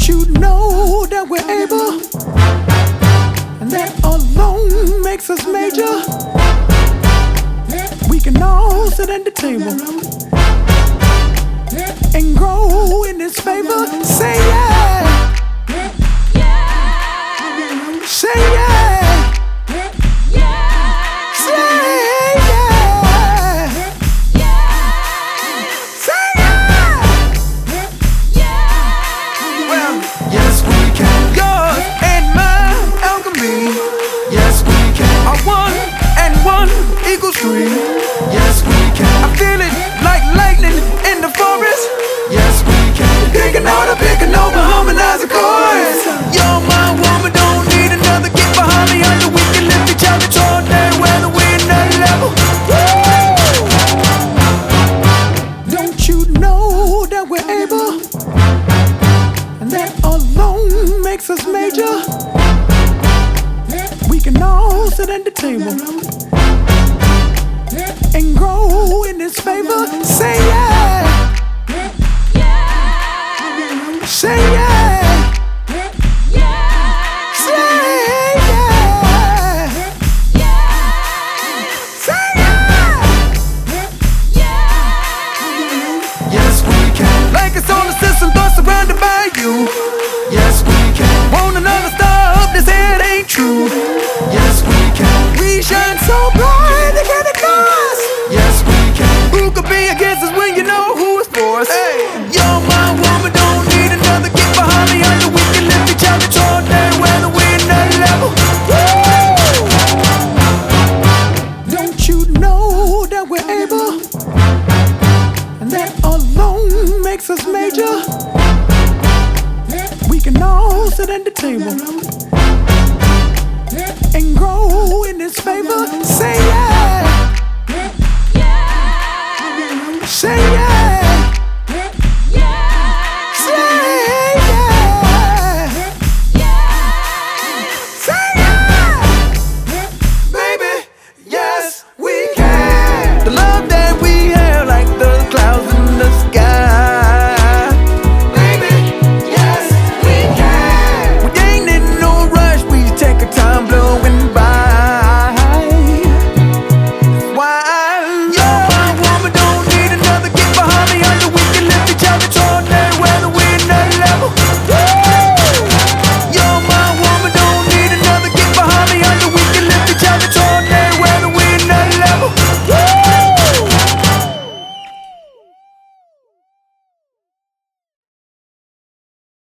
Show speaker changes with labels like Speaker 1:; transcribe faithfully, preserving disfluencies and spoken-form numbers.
Speaker 1: Don't you know that we're able, and that alone makes us major? We can all sit at the table and grow in His favor. Say yeah, say yeah, say yeah, say yeah. Well, yes we can. Yours and mine alchemy. Yes we can. Our one and one equals three. Yes we can. I feel it like lightning in the forest. Yes we can. Picking out a picking over harmonizing chords. You're my woman, don't need another. Get behind me under. We can lift each other toward that weather. We're in that level. Woo! Don't you know that we're able, and that alone makes us major? We can all sit at the table and grow in His favor. Say yeah, say yeah, say yeah, say yeah. Yes we can. Like it's on the system, but surrounded by you. Yes we can. Want another star up, this head ain't true. Yes we can. We shine so bright, they got the cause. Yes we can. Who could be against us when you know who is for us? Hey, you're my woman, don't need another. Get behind me under. We can lift each other toward that weather. We're in that level. Woo! Don't you know that we're able, and that alone makes us major? We can all sit at the table and grow in His favor. Say yeah.